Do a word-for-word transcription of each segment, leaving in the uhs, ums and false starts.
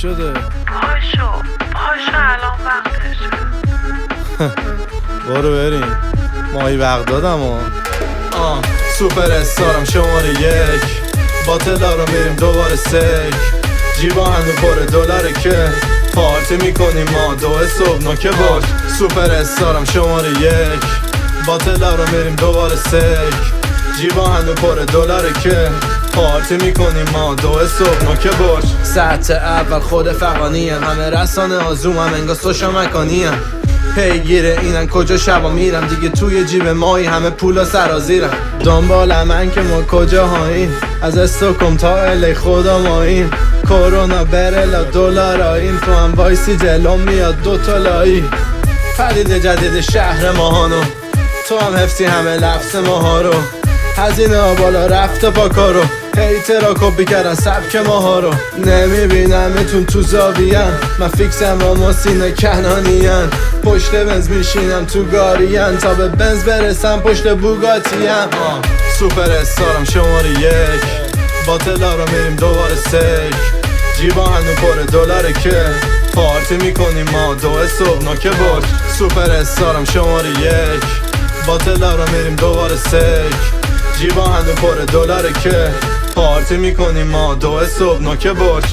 شده؟ پاشو پاشو الان وقتشه. برو بریم ماهی بغدادم و آه سوپر استارم شماره یک، با تلا رو میریم دوباره سک، جیبا هنو پر دلاره که پارتی میکنیم ما دو صبح نوکه باش. سوپر استارم شماره یک، با تلا رو میریم دوباره سک، جیبا هنو پر دلاره که پارتی میکنیم ما دو صبح نوکه باش. ساعت اول خود فقانی هم، همه رسانه آزوم هم انگار سوشا مکانی هم، پیگیره اینن کجا شبا میرم دیگه توی جیب مایی همه پولا سرازیرم. دنبال من که ما کجا هاییم، از استوکم تا الی خدا ماییم، کرونا برلا دلار آییم، تو هم وایسی جلوم میاد دوتا لایی. پدید جدید شهر ماهانو، تو هم حفظی همه لفظ ماها رو، هزینه ها بالا رفته با کارو، هیترا کپی کردن سبک ماها رو. نمیبینمتون تو زاویه‌ام، من فیکسم با ماسین کنانیان، پشت بنز میشینم تو گاریان، تا به بنز برسم پشت بوگاتیم. سوپر استارم شماره یک، با تلا رو میریم دوباره سک، جیبا هنو پر دلاره که پارتی میکنیم ما دو صبح نوکه باش. سوپر استارم شماره یک، با تلا رو میریم دوباره سک، جیبا هنو پر دلاره که پارتی میکنیم ما دو صبح نوکه باش.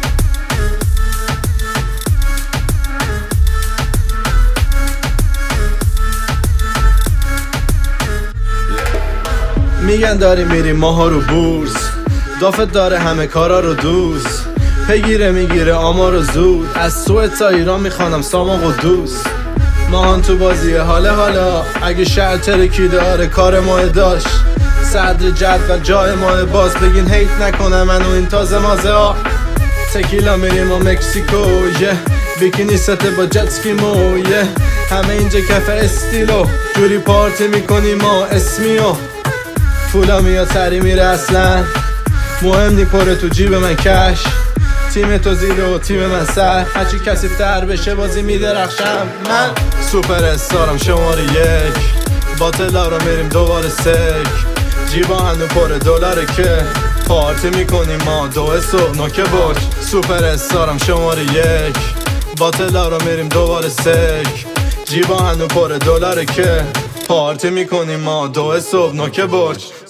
میگن داری میریم ماها رو بورس، دافت داره همه کارا رو دوست، پیگیره میگیره آمار رو زود، از سوئد تا ایران میخوانم سامان و دوست. ماهان تو بازی حاله حالا، اگه شهر ترکی داره کار ماه داشت، صدر جدول جای ماه باز، بگین هیت نکنه منو این تازه مازه ها. تکیلا میریم و مکسیکو یه بیکینی سته با جتسکی مو یه، همه اینجا کف استیلو، جوری پارتی میکنیم ما اسمیو، پولا میاد سری میره اصلا، مهم نی پره تو جیب من کش، تیم تو زیر و تیم من سر، هرچی کسی تر بشه بازی میدرخشم من. سوپر استارم شماره یک، با تلا رو میریم دوباره سک، جیبا هنو پر دلاره که پارتی میکنیم ما دو صبح نوکه باش. سوپر استارم شماره یک، با تلا رو میریم دوباره سک، جیبا هنو پر دلاره که پارتی میکنیم ما دو صبح نوکه باش.